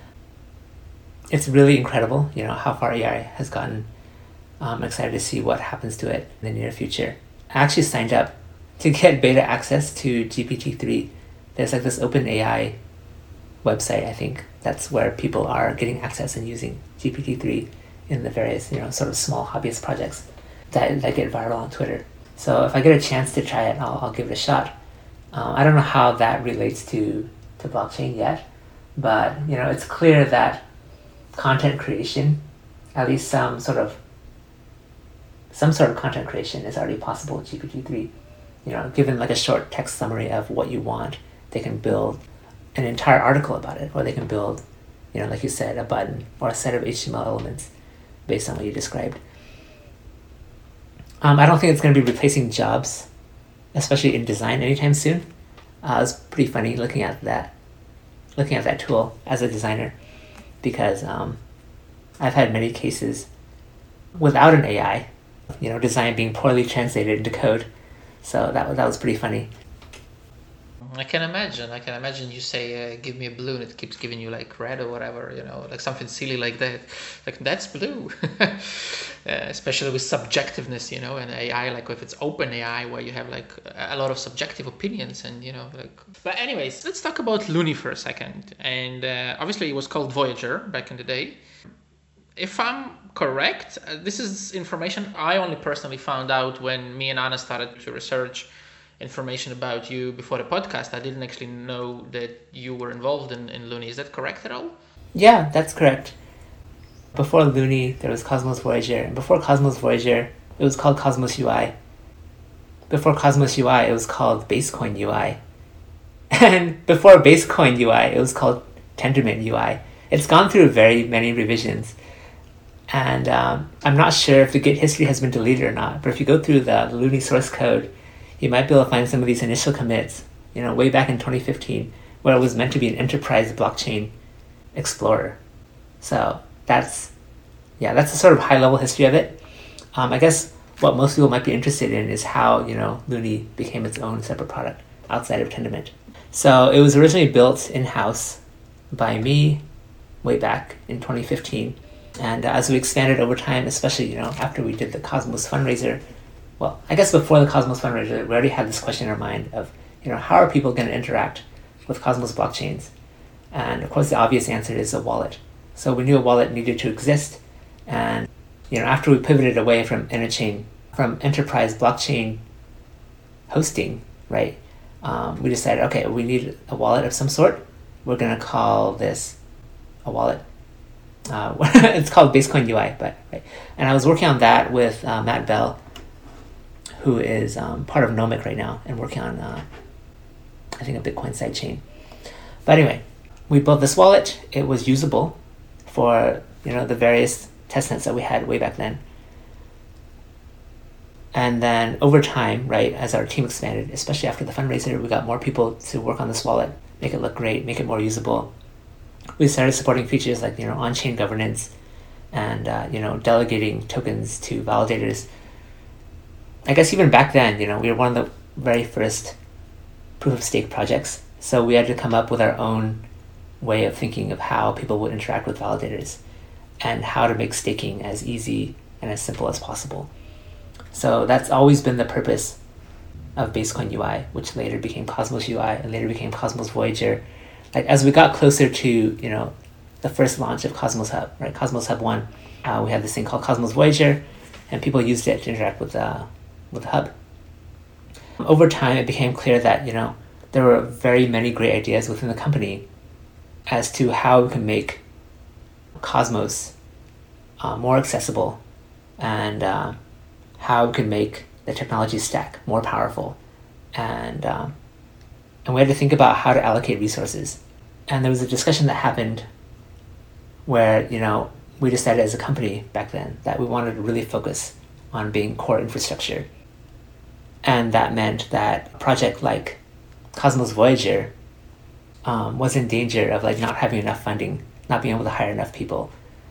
It's really incredible, you know, how far A I has gotten. I'm excited to see what happens to it in the near future. I actually signed up to get beta access to G P T three. There's like this OpenAI website, I think. That's where people are getting access and using G P T three in the various, you know, sort of small hobbyist projects that, that get viral on Twitter. So if I get a chance to try it, I'll, I'll give it a shot. Um, I don't know how that relates to, to to blockchain yet, but you know, it's clear that content creation, at least some sort of some sort of content creation is already possible with G P T three. You know, given like a short text summary of what you want, they can build an entire article about it, or they can build, you know, like you said, a button or a set of H T M L elements based on what you described. Um, I don't think it's going to be replacing jobs, especially in design, anytime soon. Uh, it's pretty funny looking at that, looking at that tool as a designer, because um, I've had many cases without an A I, you know, design being poorly translated into code. So that that was pretty funny. I can imagine. I can imagine you say, uh, "Give me a blue," and it keeps giving you like red or whatever. You know, like something silly like that. Like that's blue. uh, especially with subjectiveness, you know, and A I, like if it's open A I, where you have like a lot of subjective opinions, and you know, like. But anyways, let's talk about Looney for a second. And uh, obviously, it was called Voyager back in the day. If I'm correct, uh, this is information I only personally found out when me and Anna started to research information about you before the podcast. I didn't actually know that you were involved in, in Looney. Is that correct at all? Yeah, that's correct. Before Looney, there was Cosmos Voyager. And before Cosmos Voyager, it was called Cosmos U I. Before Cosmos U I, it was called Basecoin U I. And before Basecoin U I, it was called Tendermint U I. It's gone through very many revisions. And um, I'm not sure if the Git history has been deleted or not, but if you go through the Looney source code, you might be able to find some of these initial commits, you know, way back in twenty fifteen, where it was meant to be an enterprise blockchain explorer. So that's, yeah, that's the sort of high-level history of it. Um, I guess what most people might be interested in is how, you know, Looney became its own separate product outside of Tendermint. So it was originally built in-house by me way back in twenty fifteen. And uh, as we expanded over time, especially, you know, after we did the Cosmos fundraiser, well, I guess before the Cosmos fundraiser, we already had this question in our mind of, you know, how are people going to interact with Cosmos blockchains? And of course, the obvious answer is a wallet. So we knew a wallet needed to exist. And, you know, after we pivoted away from Interchain, from enterprise blockchain hosting, right, um, we decided, okay, we need a wallet of some sort. We're going to call this a wallet. Uh, it's called Basecoin U I, but right. And I was working on that with uh, Matt Bell, who is um, part of Nomic right now and working on, uh, I think, a Bitcoin sidechain. But anyway, we built this wallet. It was usable for, you know, the various testnets that we had way back then. And then over time, right, as our team expanded, especially after the fundraiser, we got more people to work on this wallet, make it look great, make it more usable. We started supporting features like, you know, on-chain governance and, uh, you know, delegating tokens to validators. I guess even back then, you know, we were one of the very first proof-of-stake projects. So we had to come up with our own way of thinking of how people would interact with validators and how to make staking as easy and as simple as possible. So that's always been the purpose of Basecoin U I, which later became Cosmos U I and later became Cosmos Voyager. Like as we got closer to, you know, the first launch of Cosmos Hub, right? Cosmos Hub one, uh, we had this thing called Cosmos Voyager, and people used it to interact with uh, with the hub. Over time, it became clear that, you know, there were very many great ideas within the company as to how we can make Cosmos uh, more accessible and uh, how we can make the technology stack more powerful, and um, and we had to think about how to allocate resources. And there was a discussion that happened where, you know, we decided as a company back then that we wanted to really focus on being core infrastructure. And that meant that a project like Cosmos Voyager um, was in danger of like not having enough funding, not being able to hire enough people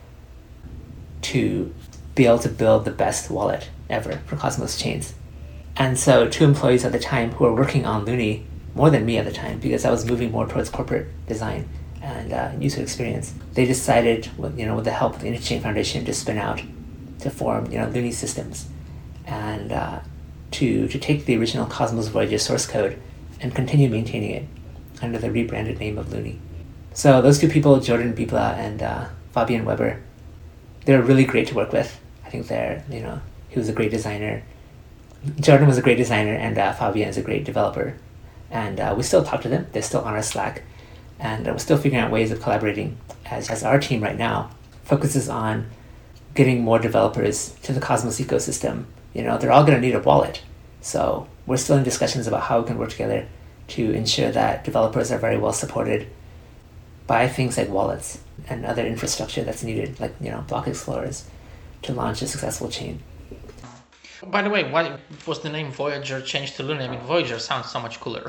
to be able to build the best wallet ever for Cosmos chains. And so two employees at the time who were working on Looney, more than me at the time, because I was moving more towards corporate design and uh, user experience, they decided, with, you know, with the help of the Interchain Foundation, to spin out, to form, you know, Looney Systems, and uh, to to take the original Cosmos Voyager source code and continue maintaining it under the rebranded name of Looney. So those two people, Jordan Bibla and uh, Fabian Weber, they're really great to work with. I think they're, you know, he was a great designer. Jordan was a great designer, and uh, Fabian is a great developer. And uh, we still talk to them. They're still on our Slack. And we're still figuring out ways of collaborating as, as our team right now focuses on getting more developers to the Cosmos ecosystem. You know, they're all going to need a wallet. So we're still in discussions about how we can work together to ensure that developers are very well supported by things like wallets and other infrastructure that's needed, like, you know, block explorers, to launch a successful chain. By the way, why was the name Voyager changed to Luna? I mean, Voyager sounds so much cooler.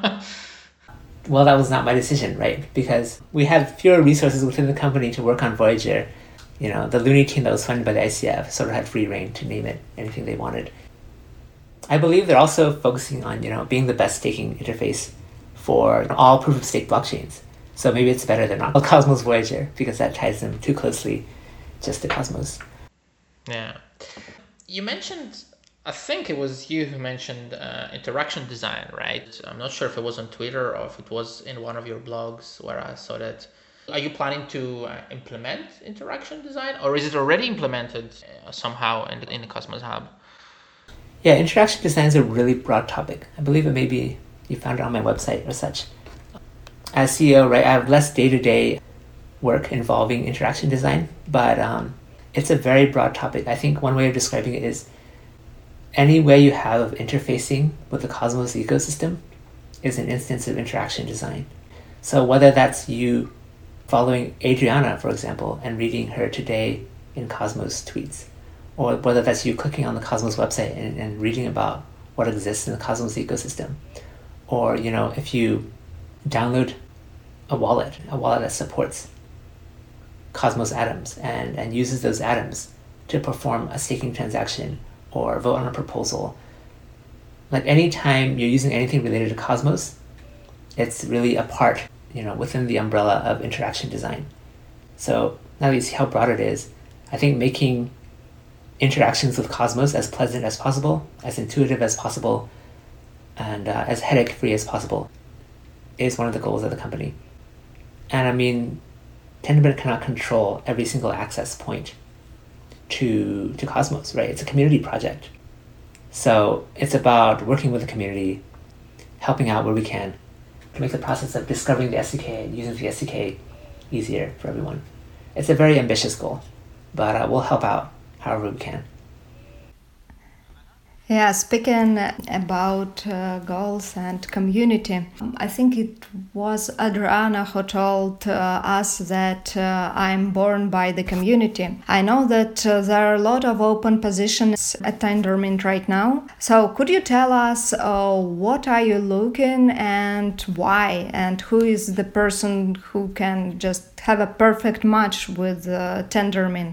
Well, that was not my decision, right? Because we had fewer resources within the company to work on Voyager. You know, the Looney team that was funded by the I C F sort of had free reign to name it anything they wanted. I believe they're also focusing on, you know, being the best staking interface for all proof-of-stake blockchains. So maybe it's better than not Cosmos Voyager, because that ties them too closely just to Cosmos. Yeah. You mentioned, I think it was you who mentioned uh, interaction design, right? I'm not sure if it was on Twitter or if it was in one of your blogs where I saw that. Are you planning to uh, implement interaction design, or is it already implemented uh, somehow in the, in the Cosmos Hub? Yeah, interaction design is a really broad topic. I believe it maybe you found it on my website or such. As C E O, right, I have less day-to-day work involving interaction design, but um, it's a very broad topic. I think one way of describing it is any way you have of interfacing with the Cosmos ecosystem is an instance of interaction design. So whether that's you following Adriana, for example, and reading her Today in Cosmos tweets, or whether that's you clicking on the Cosmos website and, and reading about what exists in the Cosmos ecosystem, or, you know, if you download a wallet, a wallet that supports Cosmos atoms and, and uses those atoms to perform a staking transaction or vote on a proposal. Like, anytime you're using anything related to Cosmos, it's really a part, you know, within the umbrella of interaction design. So now that you see how broad it is, I think making interactions with Cosmos as pleasant as possible, as intuitive as possible, and uh, as headache-free as possible is one of the goals of the company. And I mean, Tendermint cannot control every single access point to to Cosmos, right? It's a community project. So it's about working with the community, helping out where we can, to make the process of discovering the S D K and using the S D K easier for everyone. It's a very ambitious goal, but uh, we'll help out however we can. Yeah, speaking about uh, goals and community, I think it was Adriana who told uh, us that uh, I'm born by the community. I know that uh, there are a lot of open positions at Tendermint right now. So could you tell us uh, what are you looking and why, and who is the person who can just have a perfect match with uh, Tendermint?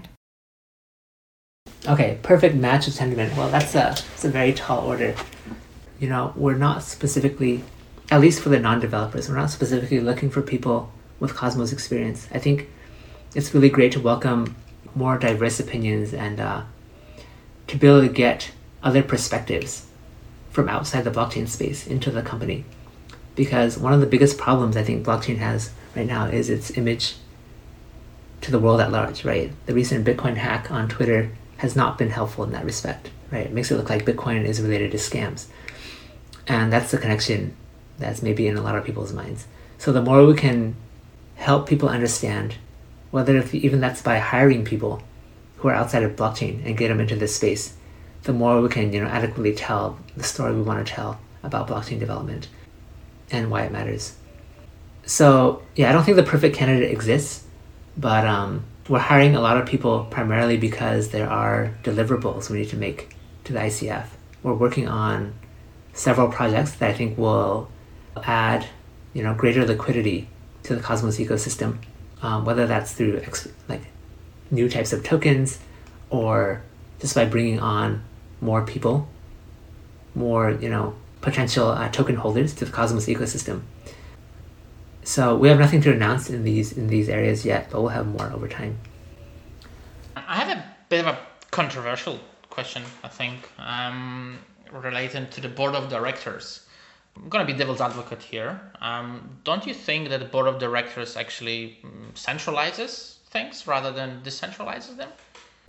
Okay, perfect match with Tendermint. Well, that's a, that's a very tall order. You know, we're not specifically, at least for the non-developers, we're not specifically looking for people with Cosmos experience. I think it's really great to welcome more diverse opinions and uh, to be able to get other perspectives from outside the blockchain space into the company. Because one of the biggest problems I think blockchain has right now is its image to the world at large, right? The recent Bitcoin hack on Twitter has not been helpful in that respect, right? It makes it look like Bitcoin is related to scams. And that's the connection that's maybe in a lot of people's minds. So the more we can help people understand, whether if even that's by hiring people who are outside of blockchain and get them into this space, the more we can, you know, adequately tell the story we want to tell about blockchain development and why it matters. So yeah, I don't think the perfect candidate exists, but um, we're hiring a lot of people primarily because there are deliverables we need to make to the I C F. We're working on several projects that I think will add, you know, greater liquidity to the Cosmos ecosystem, um, whether that's through ex- like new types of tokens or just by bringing on more people, more, you know, potential uh, token holders to the Cosmos ecosystem. So we have nothing to announce in these in these areas yet, but we'll have more over time. I have a bit of a controversial question, I think, um, related to the board of directors. I'm going to be devil's advocate here. Um, don't you think that the board of directors actually um, centralizes things rather than decentralizes them?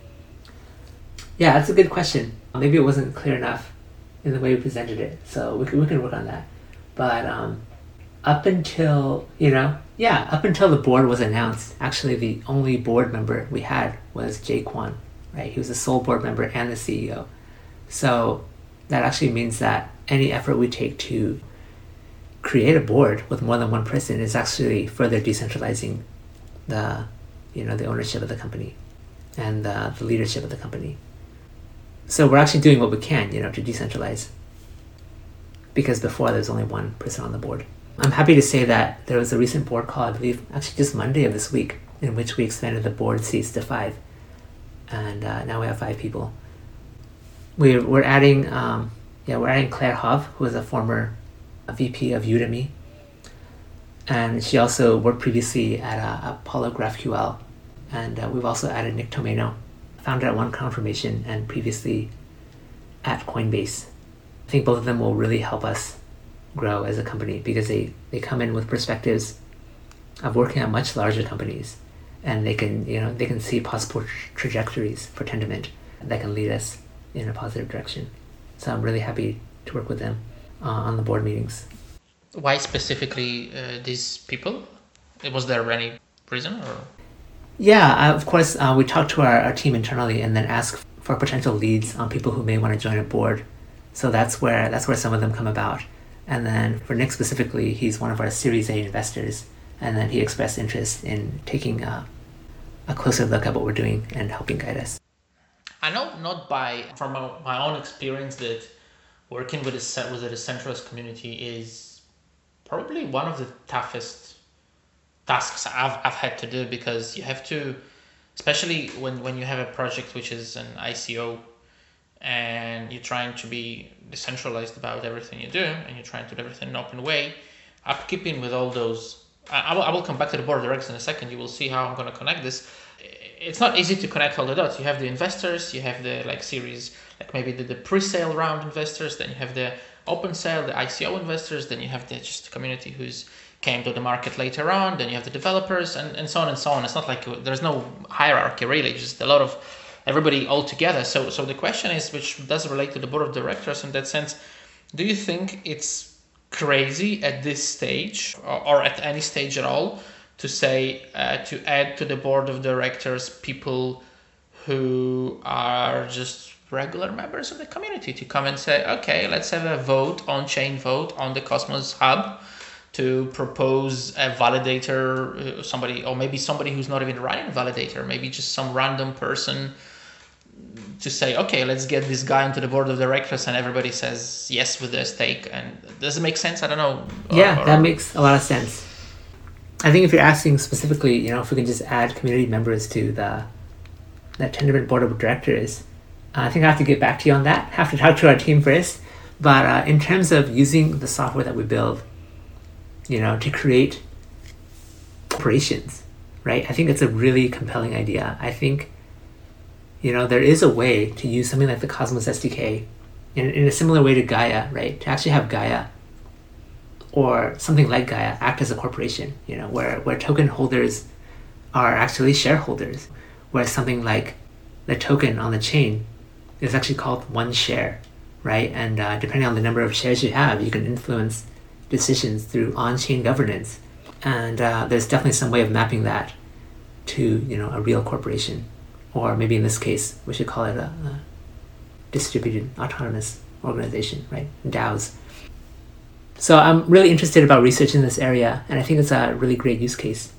Yeah, that's a good question. Maybe it wasn't clear enough in the way we presented it, so we can, we can work on that. But um, up until, you know, yeah, up until the board was announced, actually the only board member we had was Jay Kwan, right? He was the sole board member and the C E O. So that actually means that any effort we take to create a board with more than one person is actually further decentralizing the, you know, the ownership of the company and the, the leadership of the company. So we're actually doing what we can, you know, to decentralize, because before there was only one person on the board. I'm happy to say that there was a recent board call, I believe, actually just Monday of this week, in which we expanded the board seats to five. And uh, now we have five people. We're, we're adding, um, yeah, we're adding Claire Hov, who is a former V P of Udemy. And she also worked previously at uh, Apollo GraphQL. And uh, we've also added Nick Tomeno, founder at One Confirmation and previously at Coinbase. I think both of them will really help us grow as a company, because they, they come in with perspectives of working at much larger companies, and they can, you know, they can see possible tra- trajectories for Tendermint that can lead us in a positive direction. So I'm really happy to work with them uh, on the board meetings. Why specifically uh, these people? Was there any reason? Or? Yeah, uh, of course, uh, we talked to our, our team internally and then asked for potential leads on people who may want to join a board. So that's where that's where some of them come about. And then for Nick specifically, he's one of our Series A investors, and then he expressed interest in taking a, a closer look at what we're doing and helping guide us. I know not by from my own experience that working with a with a decentralized community is probably one of the toughest tasks I've I've had to do, because you have to, especially when, when you have a project which is an I C O and you're trying to be decentralized about everything you do, and you're trying to do everything in an open way, upkeeping with all those. I, I, will, I will come back to the board of directors in a second. You will see how I'm going to connect this. It's not easy to connect all the dots. You have the investors, you have the like series, like maybe the, the pre-sale round investors, then you have the open sale, the I C O investors, then you have the just the community who's came to the market later on, then you have the developers, and, and so on and so on. It's not like there's no hierarchy really, just a lot of everybody all together. So so the question is, which does relate to the board of directors in that sense, do you think it's crazy at this stage, or, or at any stage at all, to say uh, to add to the board of directors people who are just regular members of the community, to come and say, okay, let's have a vote, on-chain vote on the Cosmos Hub to propose a validator, uh, somebody, or maybe somebody who's not even running a validator, maybe just some random person, to say, okay, let's get this guy into the board of directors, and everybody says yes with their stake. And does it make sense? I don't know. Yeah, or, or... that makes a lot of sense. I think if you're asking specifically, you know, if we can just add community members to the that Tendermint board of directors, uh, I think I have to get back to you on that. I have to talk to our team first. But uh, in terms of using the software that we build, you know, to create operations, right? I think it's a really compelling idea. I think, you know, there is a way to use something like the Cosmos S D K in, in a similar way to Gaia, right? To actually have Gaia or something like Gaia act as a corporation, you know, where, where token holders are actually shareholders, where something like the token on the chain is actually called one share, right? And uh, depending on the number of shares you have, you can influence decisions through on-chain governance. And uh, there's definitely some way of mapping that to, you know, a real corporation. Or maybe in this case, we should call it a, a distributed autonomous organization, right? DAOs. So I'm really interested about research in this area, and I think it's a really great use case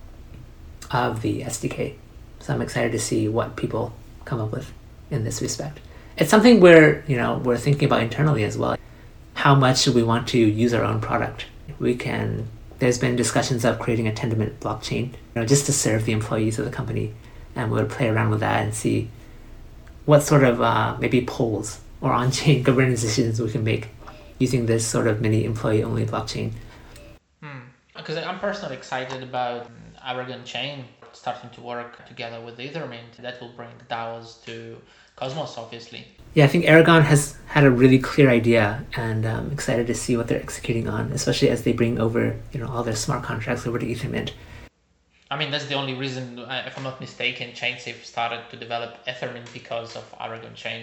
of the S D K. So I'm excited to see what people come up with in this respect. It's something where, you know, we're thinking about internally as well. How much do we want to use our own product? We can, there's been discussions of creating a Tendermint blockchain, you know, just to serve the employees of the company. And we'll play around with that and see what sort of uh, maybe polls or on-chain governance decisions we can make using this sort of mini employee-only blockchain. Because hmm. I'm personally excited about Aragon Chain starting to work together with Ethermint. That will bring DAOs to Cosmos, obviously. Yeah, I think Aragon has had a really clear idea, and I'm excited to see what they're executing on, especially as they bring over, you know, all their smart contracts over to Ethermint. I mean, that's the only reason, if I'm not mistaken, ChainSafe started to develop Ethermint because of Aragon Chain.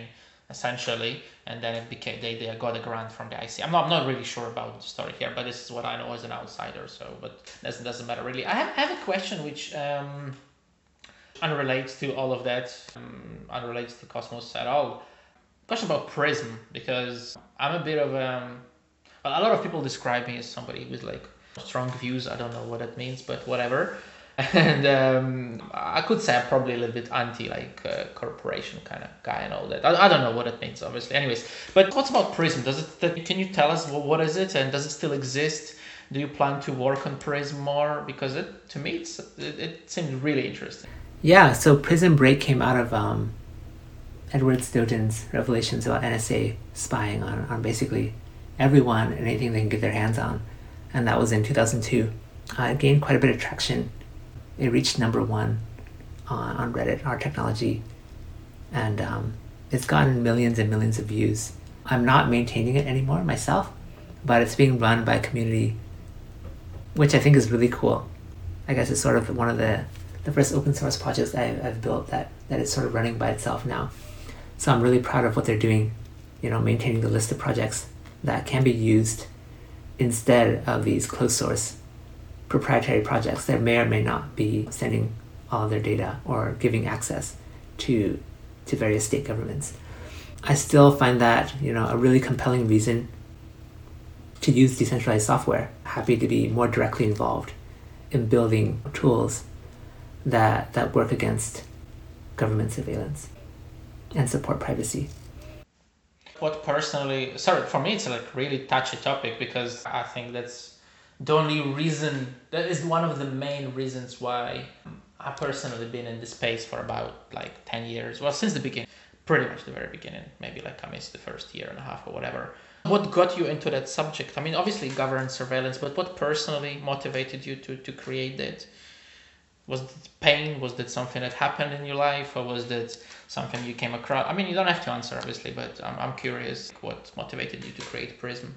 essentially, and then it became they, they got a grant from the I C. I'm not I'm not really sure about the story here, but this is what I know as an outsider. So, but doesn't doesn't matter really. I have I have a question which um, unrelates to all of that, um, unrelates to Cosmos at all. Question about Prism, because I'm a bit of um, well, a lot of people describe me as somebody with like strong views. I don't know what that means, but whatever. And um, I could say I'm probably a little bit anti like uh, corporation kind of guy and all that. I, I don't know what it means, obviously. Anyways, but what's about Prism? Does it? Can you tell us what, what is it, and does it still exist? Do you plan to work on Prism more? Because it, to me, it's, it, it seemed really interesting. Yeah, so Prism Break came out of um, Edward Snowden's revelations about N S A spying on, on basically everyone and anything they can get their hands on, and that was in two thousand two. Uh, it gained quite a bit of traction. It reached number one on, on Reddit, our technology, and um, it's gotten millions and millions of views. I'm not maintaining it anymore myself, but it's being run by a community, which I think is really cool. I guess it's sort of one of the, the first open source projects I, I've built that, that is sort of running by itself now. So I'm really proud of what they're doing, you know, maintaining the list of projects that can be used instead of these closed source proprietary projects that may or may not be sending all of their data or giving access to to various state governments. I still find that, you know, a really compelling reason to use decentralized software. Happy to be more directly involved in building tools that that work against government surveillance and support privacy. What personally, sorry, for me it's like really touchy topic, because I think that's the only reason, that is one of the main reasons why I personally been in this space for about like ten years. Well, since the beginning, pretty much the very beginning, maybe like I missed the first year and a half or whatever. What got you into that subject? I mean, obviously government surveillance, but what personally motivated you to, to create that? Was it pain? Was that something that happened in your life, or was that something you came across? I mean, you don't have to answer, obviously, but I'm, I'm curious what motivated you to create Prism.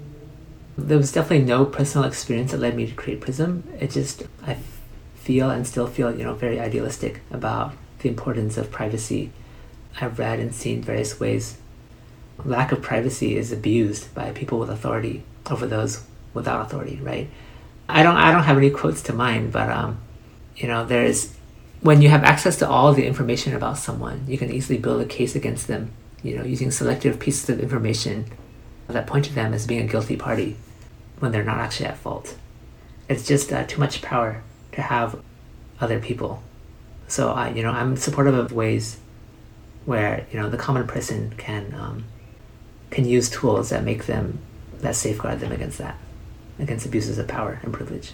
There was definitely no personal experience that led me to create Prism. It just, I feel and still feel, you know, very idealistic about the importance of privacy. I've read and seen various ways lack of privacy is abused by people with authority over those without authority, right? I don't I don't have any quotes to mind, but um, you know, there's, when you have access to all the information about someone, you can easily build a case against them, you know, using selective pieces of information that point to them as being a guilty party when they're not actually at fault. It's just uh, too much power to have other people. So I, you know, I'm supportive of ways where, you know, the common person can um, can use tools that make them, that safeguard them against that, against abuses of power and privilege.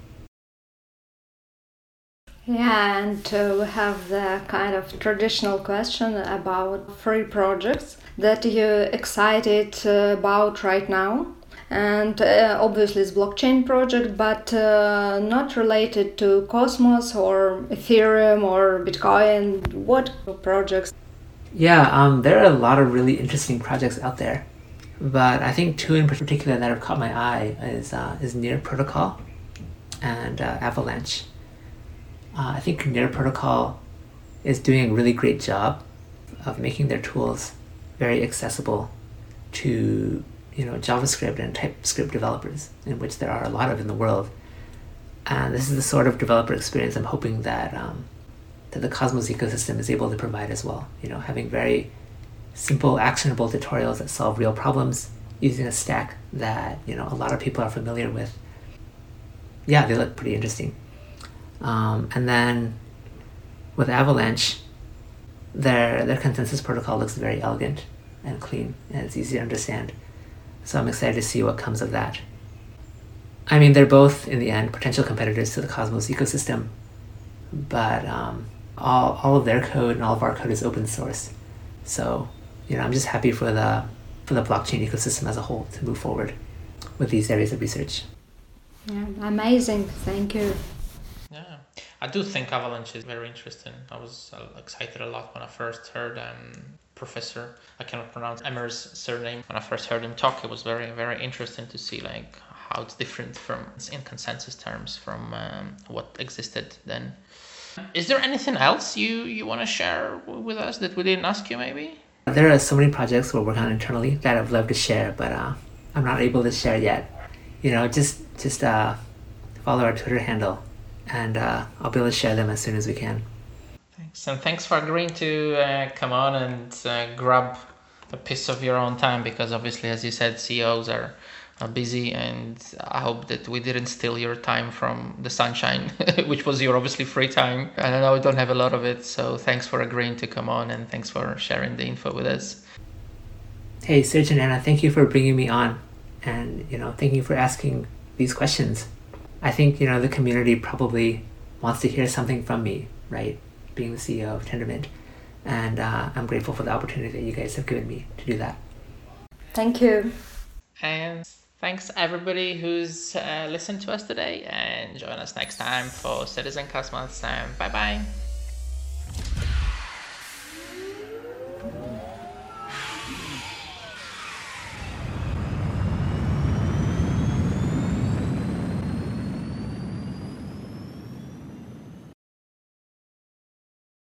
Yeah, and uh, we have the kind of traditional question about free projects that you're excited uh, about right now. And uh, obviously it's blockchain project, but uh, not related to Cosmos or Ethereum or Bitcoin. What projects? Yeah, um, there are a lot of really interesting projects out there, but I think two in particular that have caught my eye is uh, is Near Protocol and uh, Avalanche. Uh, I think Near Protocol is doing a really great job of making their tools very accessible to, you know, JavaScript and TypeScript developers, in which there are a lot of in the world. And this is the sort of developer experience I'm hoping that um, that the Cosmos ecosystem is able to provide as well. You know, having very simple, actionable tutorials that solve real problems using a stack that, you know, a lot of people are familiar with. Yeah, they look pretty interesting. Um, and then with Avalanche, their their consensus protocol looks very elegant and clean, and it's easy to understand. So I'm excited to see what comes of that. I mean, they're both, in the end, potential competitors to the Cosmos ecosystem, but um, all all of their code and all of our code is open source. So, you know, I'm just happy for the for the blockchain ecosystem as a whole to move forward with these areas of research. Yeah, amazing. Thank you. Yeah, I do think Avalanche is very interesting. I was uh, excited a lot when I first heard um, Professor, I cannot pronounce Emmer's surname. When I first heard him talk, it was very, very interesting to see like how it's different from, in consensus terms, from um, what existed then. Is there anything else you, you want to share with us that we didn't ask you maybe? There are so many projects we're working on internally that I'd love to share, but uh, I'm not able to share yet. You know, just just uh, follow our Twitter handle, and uh, I'll be able to share them as soon as we can. Thanks, and thanks for agreeing to uh, come on and uh, grab a piece of your own time, because obviously, as you said, C E Os are, are busy, and I hope that we didn't steal your time from the sunshine, which was your obviously free time. And I know we don't have a lot of it, so thanks for agreeing to come on, and thanks for sharing the info with us. Hey, Serge and Anna, thank you for bringing me on, and you know, thank you for asking these questions. I think, you know, the community probably wants to hear something from me, right? Being the C E O of Tendermint. And uh, I'm grateful for the opportunity that you guys have given me to do that. Thank you. And thanks everybody who's uh, listened to us today, and join us next time for Citizen Cosmos. Um, bye bye.